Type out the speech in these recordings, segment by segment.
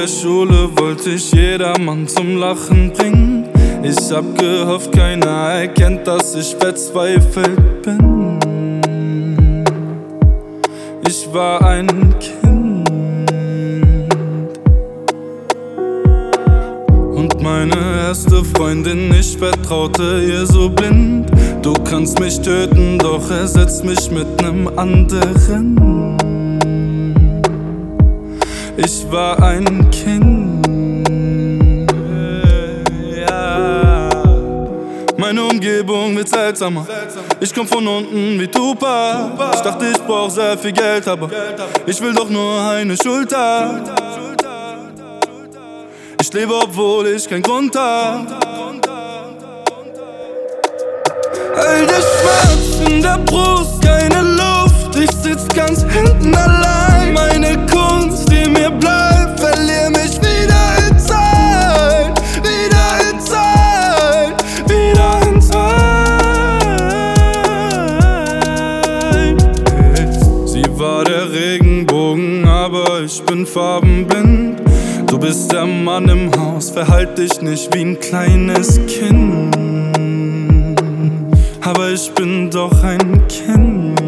Schule wollte ich jedermann zum Lachen bringen. Ich hab gehofft, keiner erkennt, dass ich verzweifelt bin. Ich war ein Kind und meine erste Freundin, ich vertraute ihr so blind. Du kannst mich töten, doch ersetz mich mit nem anderen. Ich war ein Kind. Meine Umgebung wird seltsamer. Ich komm von unten wie Tupac. Ich dachte, ich brauch sehr viel Geld, aber ich will doch nur eine Schulter. Ich lebe, obwohl ich keinen Grund hab. All der Schmerz in der Brust, keine Luft. Ich sitz ganz hinten allein. Meine Kunst, die mir bleibt, verlier mich wieder in Zeit. Wieder in Zeit. Wieder in Zeit. Sie war der Regenbogen, aber ich bin farbenblind. Du bist der Mann im Haus, verhalt dich nicht wie ein kleines Kind. Aber ich bin doch ein Kind.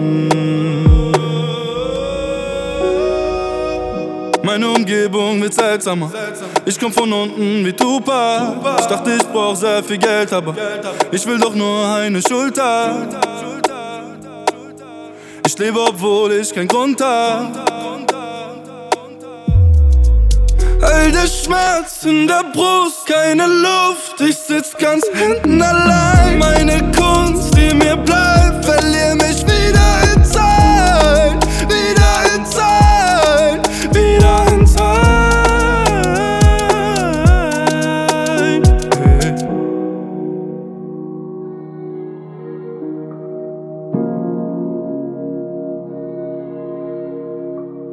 Meine Umgebung wird seltsamer. Ich komm von unten wie Tupac. Ich dachte, ich brauch sehr viel Geld, aber ich will doch nur eine Schulter. Ich lebe, obwohl ich keinen Grund hab. All der Schmerz in der Brust, keine Luft. Ich sitz ganz hinten allein. Meine Kunst, die mir bleibt, verlier mich wieder in Zeit. Wieder in Zeit. Wieder in Zeit. Hey.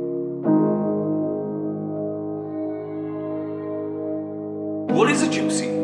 What is a gypsy?